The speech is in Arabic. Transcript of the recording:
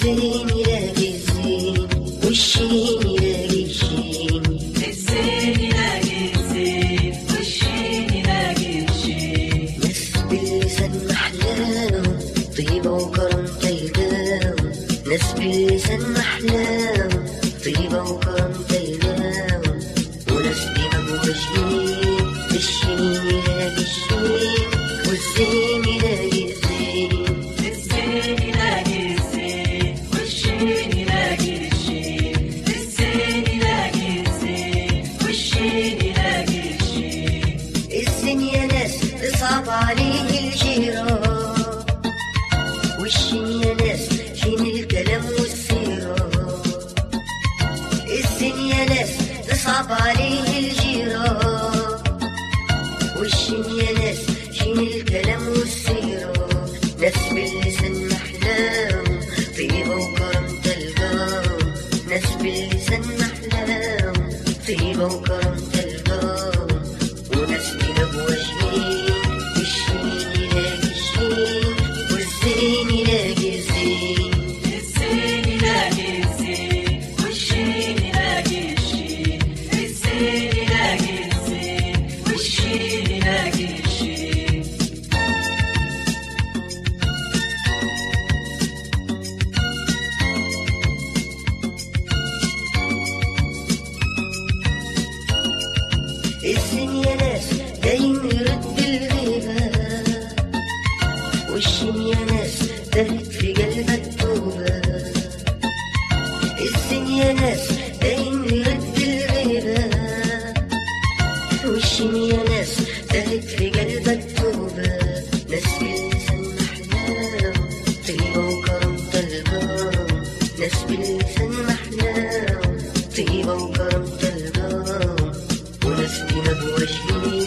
الزين يلاقي الزين والشين يلاقي الشين. الزين يلاقي الزين والشين يلاقي الشين. ناس باللسان محلاهم طيبة وكرم تلقاهم. ناس باللسان محلاهم طيبة وكرم تلقاهم. وناس دماغ وجهين الشين يلاقي الشين والزين يلاقي الزين. الزين يلاقي الزين والشين يلاقي الشين. الزين يلاقي الزين والشين يلاقي الشين. الزين يا ناس تصعب عليه الجيران، والشين يا ناس شين الكلام والسيرة. الزين يا ناس تصعب عليه الجيران، والشين يا ناس شين الكلام والسيرة. ناس باللسان محلاهم طيبة وكرم تلقاهم. ناس باللسان محلاهم طيبة وكرم تلقاهم. وناس دماغ وجهين الشين يلاقي الشين والزين يلاقي الزين. الزين يلاقي الزين والشين يلاقي الشين. الزين يلاقي الزين والشين يلاقي الشين. الزين يا ناس دايم يرد الغيبة، والشين يا ناس دهت في قلبك توبة. الزين يا ناس دايم يرد الغيبة، والشين يا ناس دهت في قلبك توبة. ناس باللسان محلاهم طيبة وكرم تلقاهم. ناس باللسان محلاهم طيبة وكرم تلقاهم. وناس دماغ وجهين